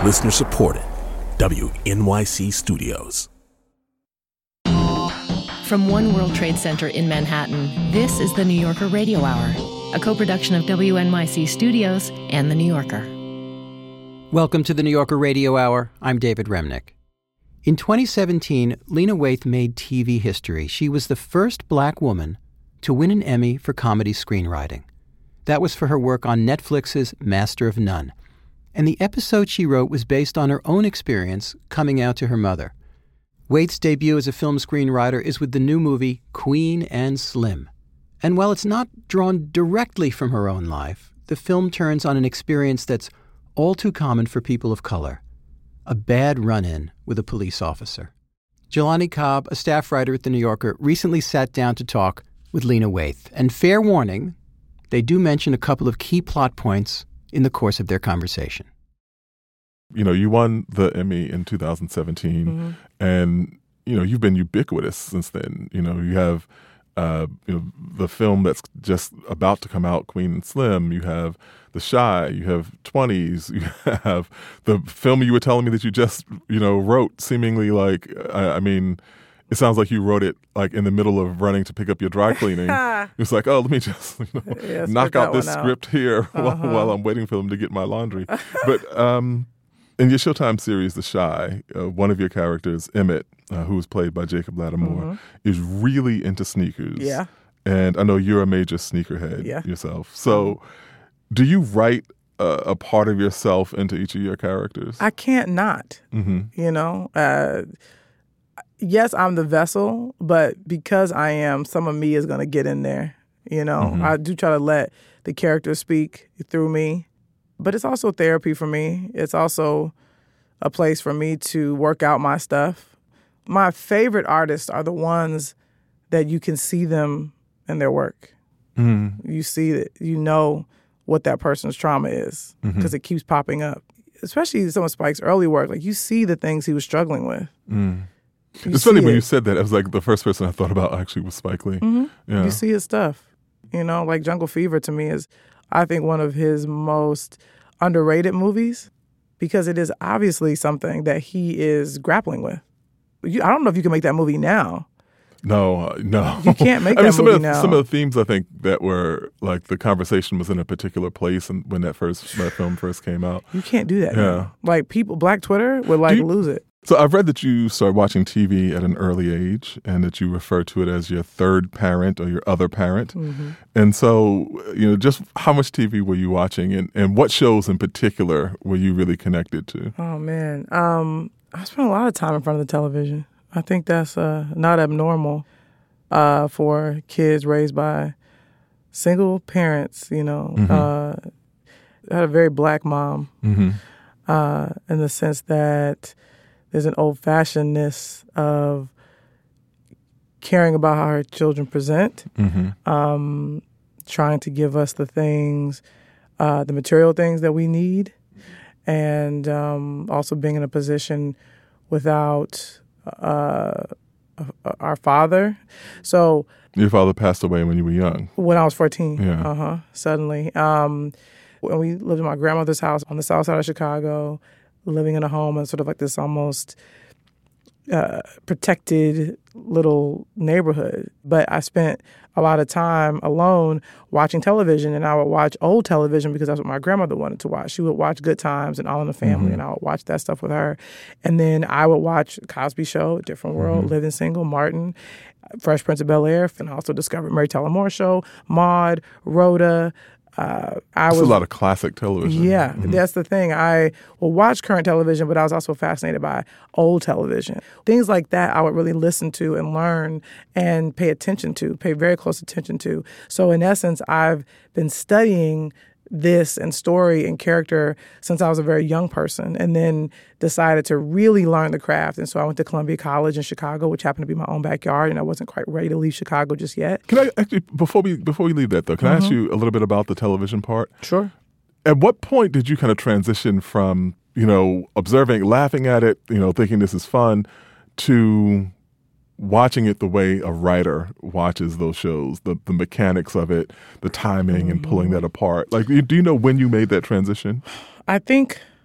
Listener supported. WNYC Studios. From One World Trade Center in Manhattan, this is the New Yorker Radio Hour, a co-production of WNYC Studios and The New Yorker. Welcome to the New Yorker Radio Hour. I'm David Remnick. In 2017, Lena Waithe made TV history. She was the first black woman to win an Emmy for comedy screenwriting. That was for her work on Netflix's Master of None. And the episode she wrote was based on her own experience coming out to her mother. Waithe's debut as a film screenwriter is with the new movie Queen and Slim. And while it's not drawn directly from her own life, the film turns on an experience that's all too common for people of color: a bad run-in with a police officer. Jelani Cobb, a staff writer at The New Yorker, recently sat down to talk with Lena Waithe. And fair warning, they do mention a couple of key plot points in the course of their conversation. You know, you won the Emmy in 2017, and, you know, you've been ubiquitous since then. You know, you have, the film that's just about to come out, Queen and Slim. You have The Chi. You have 20s. You have the film you were telling me that you just, wrote seemingly like, it sounds like you wrote it like in the middle of running to pick up your dry cleaning. It's like, oh, let me just knock out this script here while I'm waiting for them to get my laundry. But in your Showtime series, The Chi, one of your characters, Emmett, who was played by Jacob Lattimore, is really into sneakers. Yeah. And I know you're a major sneakerhead yourself. So do you write a part of yourself into each of your characters? I can't not, yes, I'm the vessel, but because I am, some of me is going to get in there. I do try to let the characters speak through me, but it's also therapy for me. It's also a place for me to work out my stuff. My favorite artists are the ones that you can see them in their work. You see it, you know what that person's trauma is because it keeps popping up. Especially some of Spike's early work, like you see the things he was struggling with. It's funny when you said that. It was like the first person I thought about actually was Spike Lee. Yeah. You see his stuff. Like Jungle Fever to me is, I think, one of his most underrated movies because it is obviously something that he is grappling with. I don't know if you can make that movie now. No. You can't make that movie now. Some of the themes, I think, that were, like, the conversation was in a particular place and when that film first came out. You can't do that now. Like, Black Twitter would, lose it. So I've read that you started watching TV at an early age and that you refer to it as your third parent or your other parent. And so, just how much TV were you watching and what shows in particular were you really connected to? Oh, man. I spent a lot of time in front of the television. I think that's not abnormal for kids raised by single parents, I had a very black mom in the sense that there's an old-fashionedness of caring about how her children present, trying to give us the things, the material things that we need, and also being in a position without our father. So your father passed away when you were young. When I was 14. Yeah. Suddenly. When we lived in my grandmother's house on the south side of Chicago, living in a home in sort of like this almost protected little neighborhood. But I spent a lot of time alone watching television, and I would watch old television because that's what my grandmother wanted to watch. She would watch Good Times and All in the Family, and I would watch that stuff with her. And then I would watch Cosby Show, Different World, Living Single, Martin, Fresh Prince of Bel-Air, and I also discovered Mary Tyler Moore Show, Maude, Rhoda. That's a lot of classic television. Yeah, that's the thing. I will watch current television, but I was also fascinated by old television. Things like that I would really listen to and learn and pay very close attention to. So in essence, I've been studying this and story and character since I was a very young person, and then decided to really learn the craft. And so I went to Columbia College in Chicago, which happened to be my own backyard, and I wasn't quite ready to leave Chicago just yet. Can I actually, before we leave that though, can I ask you a little bit about the television part? Sure. At what point did you kind of transition from, observing, laughing at it, thinking this is fun, to watching it the way a writer watches those shows, the mechanics of it, the timing and pulling that apart? Like, do you know when you made that transition? I think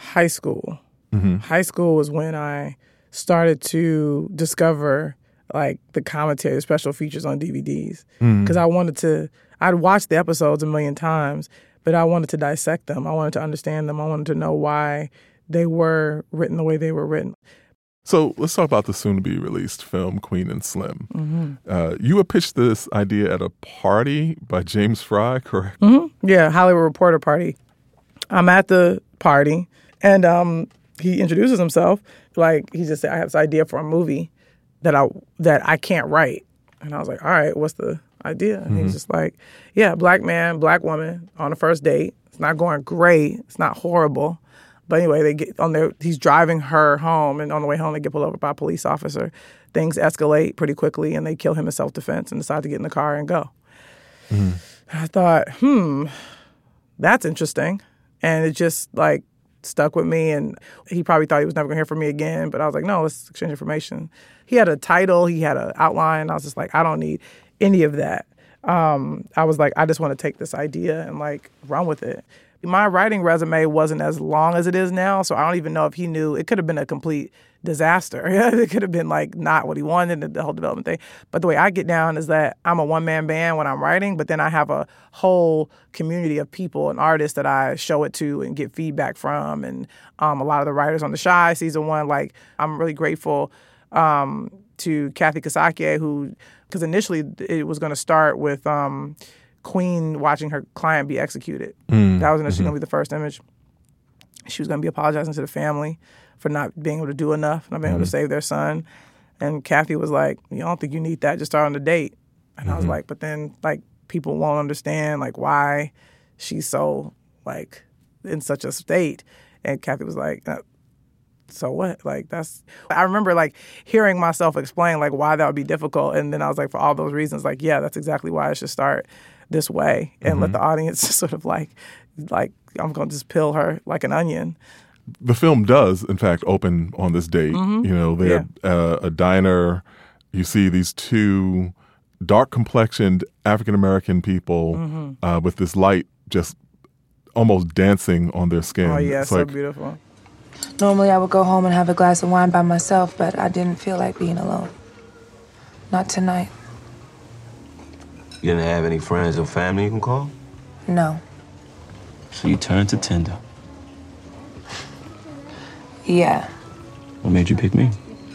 high school. High school was when I started to discover like the commentary, the special features on DVDs. Because I'd watched the episodes a million times, but I wanted to dissect them. I wanted to understand them. I wanted to know why they were written the way they were written. So let's talk about the soon-to-be-released film, Queen and Slim. You were pitched this idea at a party by James Fry, correct? Yeah, Hollywood Reporter party. I'm at the party, and he introduces himself. Like, he just said, I have this idea for a movie that I can't write. And I was like, all right, what's the idea? And he's just like, yeah, black man, black woman on a first date. It's not going great. It's not horrible. But anyway, they get on there. He's driving her home, and on the way home, they get pulled over by a police officer. Things escalate pretty quickly, and they kill him in self-defense and decide to get in the car and go. I thought, that's interesting. And it just, like, stuck with me, and he probably thought he was never going to hear from me again, but I was like, no, let's exchange information. He had a title, he had an outline. I was just like, I don't need any of that. I was like, I just want to take this idea and, like, run with it. My writing resume wasn't as long as it is now, so I don't even know if he knew. It could have been a complete disaster. It could have been, like, not what he wanted, the whole development thing. But the way I get down is that I'm a one-man band when I'm writing, but then I have a whole community of people and artists that I show it to and get feedback from. And a lot of the writers on The Chi season 1, like, I'm really grateful to Kathy Kasake, who, because initially it was going to start with Queen watching her client be executed. That was initially going to be the first image. She was going to be apologizing to the family for not being able to do enough, not being able to save their son. And Kathy was like, you don't think you need that, just start on the date. And I was like, but then, like, people won't understand, like, why she's so, like, in such a state. And Kathy was like, so what? Like, I remember, like, hearing myself explain, like, why that would be difficult. And then I was like, for all those reasons, like, yeah, that's exactly why I should start this way and let the audience sort of, like, I'm going to just peel her like an onion. The film does, in fact, open on this date. You know, they're a diner. You see these two dark-complexioned African-American people with this light just almost dancing on their skin. Oh, yeah, it's so like, beautiful. Normally I would go home and have a glass of wine by myself, but I didn't feel like being alone. Not tonight. You didn't have any friends or family you can call? No. So you turned to Tinder. Yeah. What made you pick me?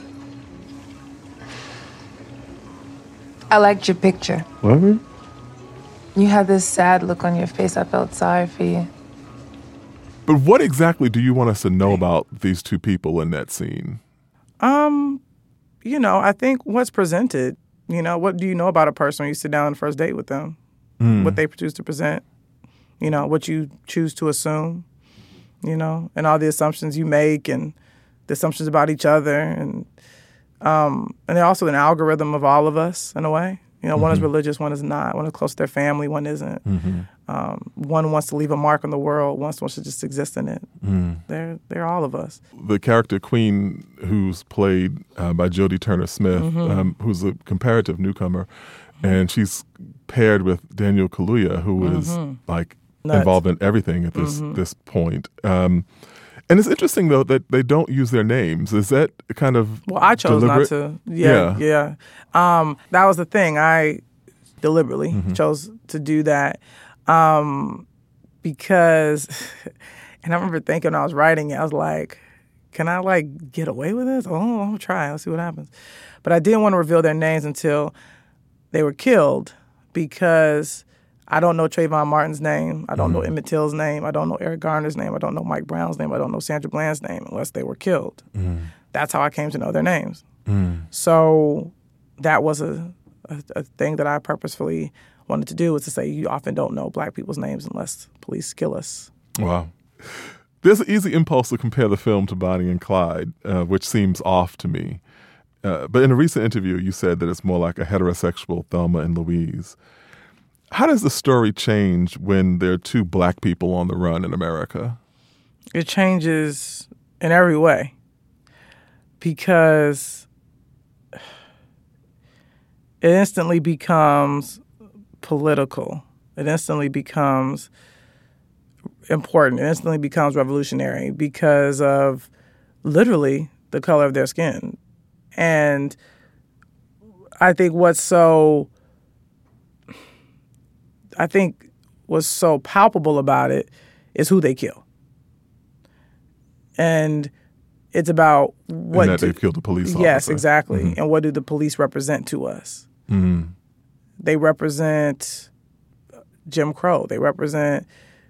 I liked your picture. What? You had this sad look on your face. I felt sorry for you. But what exactly do you want us to know about these two people in that scene? You know, I think what's presented, you know, what do you know about a person when you sit down on the first date with them? What they choose to present, you know, what you choose to assume, you know, and all the assumptions you make and the assumptions about each other. And they're also an algorithm of all of us in a way. You know, one is religious, one is not. One is close to their family, one isn't. One wants to leave a mark on the world, one wants to just exist in it. They're all of us. The character Queen, who's played by Jodie Turner-Smith, who's a comparative newcomer, and she's paired with Daniel Kaluuya, who is like Nuts. involved in everything at this point. And it's interesting, though, that they don't use their names. Is that kind of Well, I chose deliberate? not to. Yeah. That was the thing. I deliberately chose to do that because, and I remember thinking when I was writing it, I was like, can I, like, get away with this? Oh, I'll try. Let's see what happens. But I didn't want to reveal their names until they were killed because I don't know Trayvon Martin's name. I don't know Emmett Till's name. I don't know Eric Garner's name. I don't know Mike Brown's name. I don't know Sandra Bland's name unless they were killed. That's how I came to know their names. So that was a thing that I purposefully wanted to do, was to say you often don't know black people's names unless police kill us. Wow. There's an easy impulse to compare the film to Bonnie and Clyde, which seems off to me. But in a recent interview, you said that it's more like a heterosexual Thelma and Louise. How does the story change when there are two black people on the run in America? It changes in every way because it instantly becomes political. It instantly becomes important. It instantly becomes revolutionary because of literally the color of their skin. And I think what's so palpable about it is who they kill. And it's about what... And that they've killed a police officer. Yes, exactly. Mm-hmm. And what do the police represent to us? Mm-hmm. They represent Jim Crow. They represent,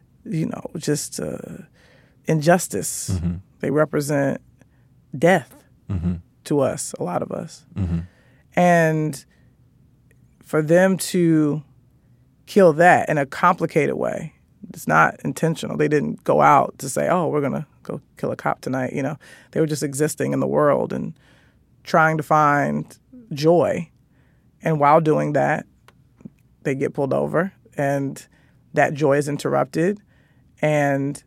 just injustice. Mm-hmm. They represent death mm-hmm. to us, a lot of us. Mm-hmm. And for them to kill that in a complicated way, it's not intentional. They didn't go out to say, oh, we're going to go kill a cop tonight. They were just existing in the world and trying to find joy. And while doing that, they get pulled over and that joy is interrupted. And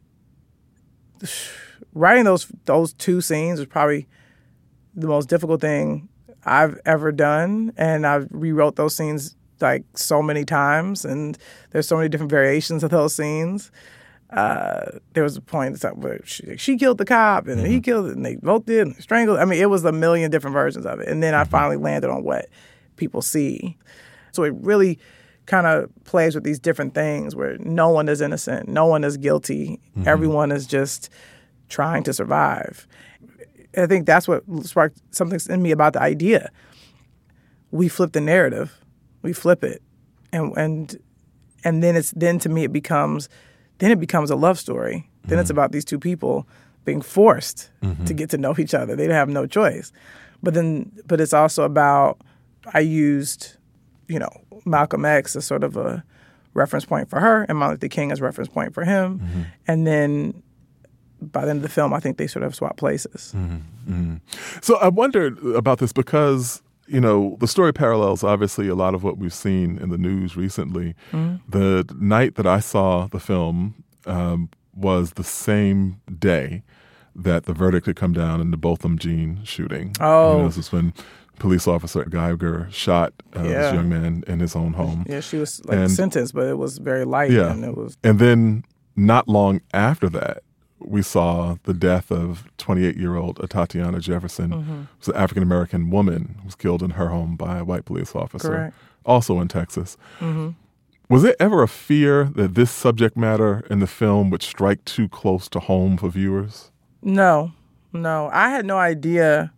writing those two scenes was probably the most difficult thing I've ever done. And I rewrote those scenes like so many times, and there's so many different variations of those scenes. There was a point where she killed the cop, and he killed it, and they both did, and they strangled. I mean, it was a million different versions of it. And then I finally landed on what people see. So it really kind of plays with these different things where no one is innocent, no one is guilty, everyone is just trying to survive. I think that's what sparked something in me about the idea. We flip the narrative. We flip it, and then to me it becomes a love story. Then it's about these two people being forced to get to know each other. They have no choice. But it's also about, I used, Malcolm X as sort of a reference point for her, and Martin Luther King as a reference point for him, and then by the end of the film, I think they sort of swap places. So I wondered about this because, the story parallels obviously a lot of what we've seen in the news recently. The night that I saw the film was the same day that the verdict had come down in the Botham Jean shooting. Oh. This is when police officer Geiger shot this young man in his own home. Yeah, she was sentenced, but it was very light. Yeah. And and then not long after that, we saw the death of 28-year-old Tatiana Jefferson. It was an African-American woman who was killed in her home by a white police officer, correct, also in Texas. Was there ever a fear that this subject matter in the film would strike too close to home for viewers? No. I had no idea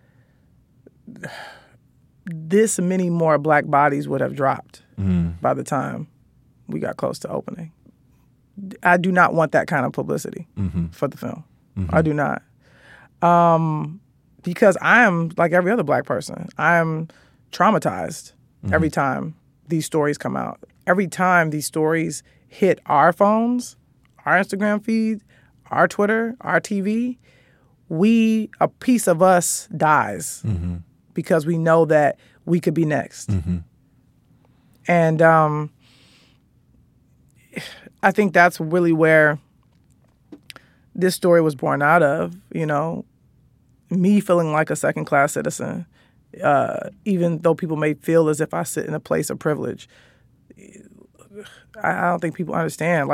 this many more black bodies would have dropped by the time we got close to opening. I do not want that kind of publicity for the film. I do not. Because I am like every other black person. I am traumatized every time these stories come out. Every time these stories hit our phones, our Instagram feed, our Twitter, our TV, a piece of us dies because we know that we could be next. And I think that's really where this story was born out of, me feeling like a second-class citizen, even though people may feel as if I sit in a place of privilege. I don't think people understand,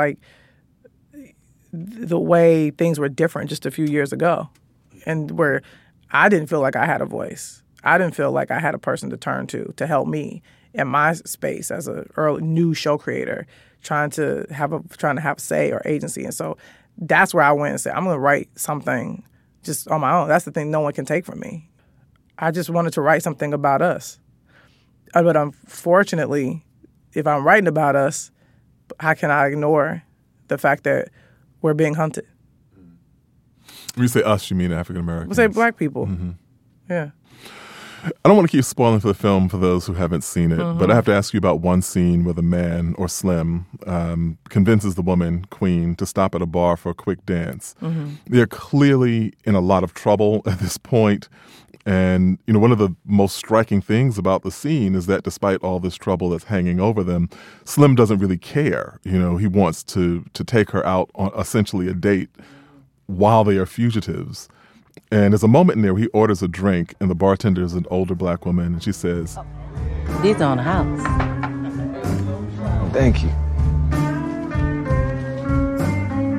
the way things were different just a few years ago, and where I didn't feel like I had a voice. I didn't feel like I had a person to turn to help me in my space as a new show creator, trying to have say or agency. And so that's where I went and said, I'm going to write something just on my own. That's the thing no one can take from me. I just wanted to write something about us. But unfortunately, if I'm writing about us, how can I ignore the fact that we're being hunted? When you say us, you mean African Americans? We say black people. Yeah. I don't want to keep spoiling for the film for those who haven't seen it, but I have to ask you about one scene where the man, or Slim, convinces the woman, Queen, to stop at a bar for a quick dance. They're clearly in a lot of trouble at this point. And, one of the most striking things about the scene is that despite all this trouble that's hanging over them, Slim doesn't really care. He wants to take her out on essentially a date while they are fugitives. And there's a moment in there where he orders a drink, and the bartender is an older black woman, and she says, "These on the house." Thank you.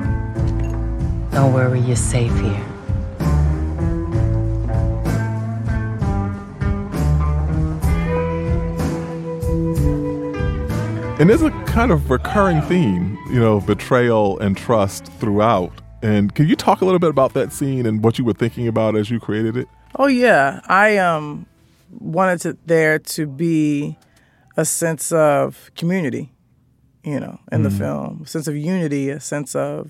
Don't worry, you're safe here. And there's a kind of recurring theme, you know, betrayal and trust throughout. And can you talk a little bit about that scene and what you were thinking about as you created it? Oh, yeah. I wanted there to be a sense of community, you know, in the film. A sense of unity, a sense of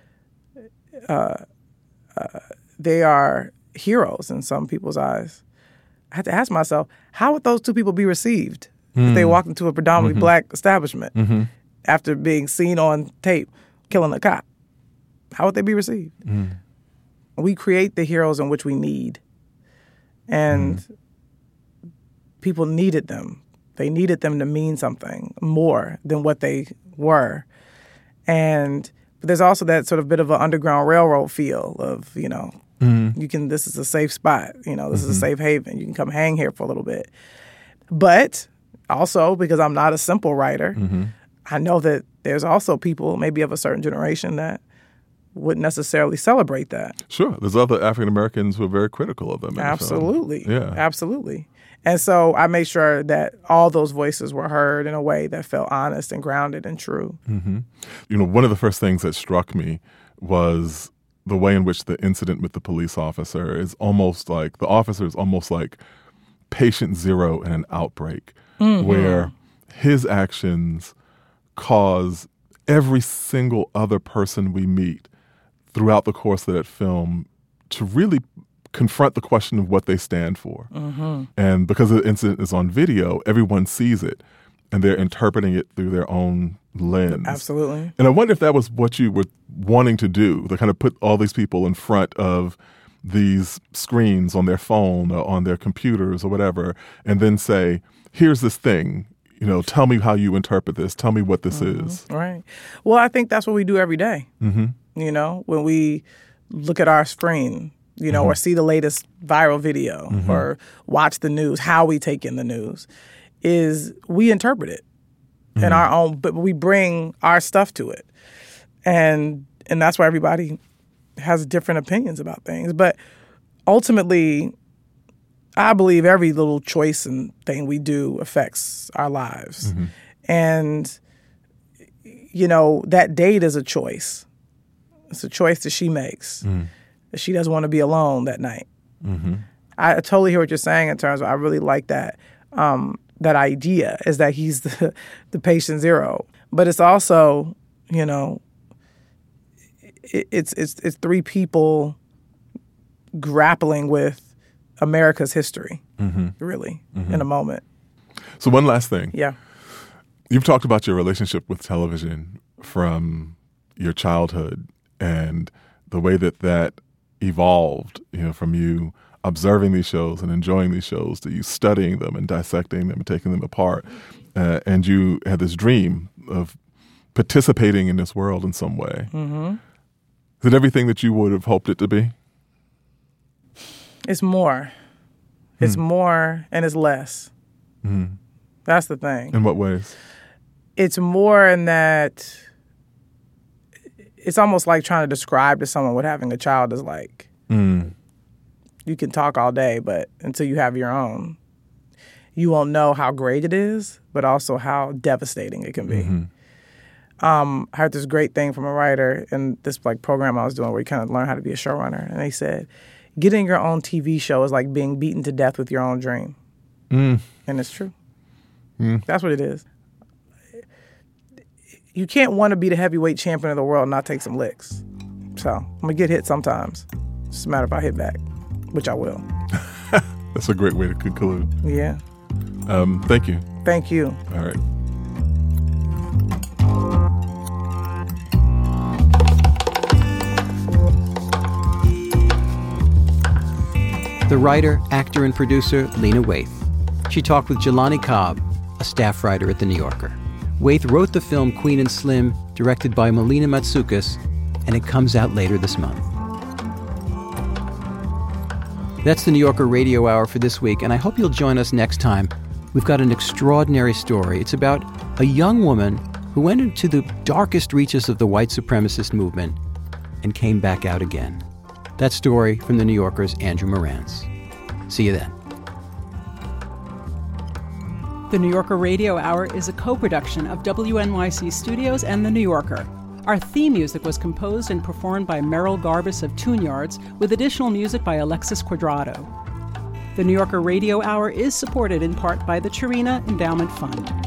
they are heroes in some people's eyes. I had to ask myself, how would those two people be received if they walked into a predominantly black establishment after being seen on tape killing a cop? How would they be received? We create the heroes in which we need. And people needed them. They needed them to mean something more than what they were. And there's also that sort of bit of an Underground Railroad feel of, you know, this is a safe spot. You know, this is a safe haven. You can come hang here for a little bit. But also, because I'm not a simple writer, I know that there's also people, maybe of a certain generation, that wouldn't necessarily celebrate that. Sure. There's other African Americans who are very critical of them. Absolutely. Yeah. Absolutely. And so I made sure that all those voices were heard in a way that felt honest and grounded and true. You know, one of the first things that struck me was the way in which the incident with the police officer is almost like, the officer is almost like patient zero in an outbreak, where his actions cause every single other person we meet throughout the course of that film to really confront the question of what they stand for. And because the incident is on video, everyone sees it and they're interpreting it through their own lens. Absolutely. And I wonder if that was what you were wanting to do, to kind of put all these people in front of these screens on their phone or on their computers or whatever, and then say, here's this thing, you know, tell me how you interpret this. Tell me what this is. Right. Well, I think that's what we do every day. You know, when we look at our screen, you know, or see the latest viral video or watch the news, how we take in the news is we interpret it in our own, but we bring our stuff to it. And that's why everybody has different opinions about things. But ultimately, I believe every little choice and thing we do affects our lives. And, you know, that date is a choice. It's a choice that she makes. That she doesn't want to be alone that night. I totally hear what you're saying in terms of, I really like that, that idea is that he's the patient zero. But it's also, you know, it's three people grappling with America's history, really, in a moment. So one last thing. Yeah. You've talked about your relationship with television from your childhood and the way that evolved, you know, from you observing these shows and enjoying these shows to you studying them and dissecting them and taking them apart. And you had this dream of participating in this world in some way. Is it everything that you would have hoped it to be? It's more. It's more and it's less. That's the thing. In what ways? It's more in that it's almost like trying to describe to someone what having a child is like. You can talk all day, but until you have your own, you won't know how great it is, but also how devastating it can be. I heard this great thing from a writer in this like program I was doing where you kind of learn how to be a showrunner. And they said, getting your own TV show is like being beaten to death with your own dream. And it's true. That's what it is. You can't want to be the heavyweight champion of the world and not take some licks. So I'm going to get hit sometimes. It's just a matter if I hit back, which I will. That's a great way to conclude. Yeah. Thank you. Thank you. All right. The writer, actor, and producer, Lena Waithe. She talked with Jelani Cobb, a staff writer at The New Yorker. Waithe wrote the film Queen and Slim, directed by Melina Matsoukas, and it comes out later this month. That's the New Yorker Radio Hour for this week, and I hope you'll join us next time. We've got an extraordinary story. It's about a young woman who went into the darkest reaches of the white supremacist movement and came back out again. That story from The New Yorker's Andrew Marantz. See you then. The New Yorker Radio Hour is a co-production of WNYC Studios and The New Yorker. Our theme music was composed and performed by Merrill Garbus of Tune Yards, with additional music by Alexis Quadrado. The New Yorker Radio Hour is supported in part by the Chirina Endowment Fund.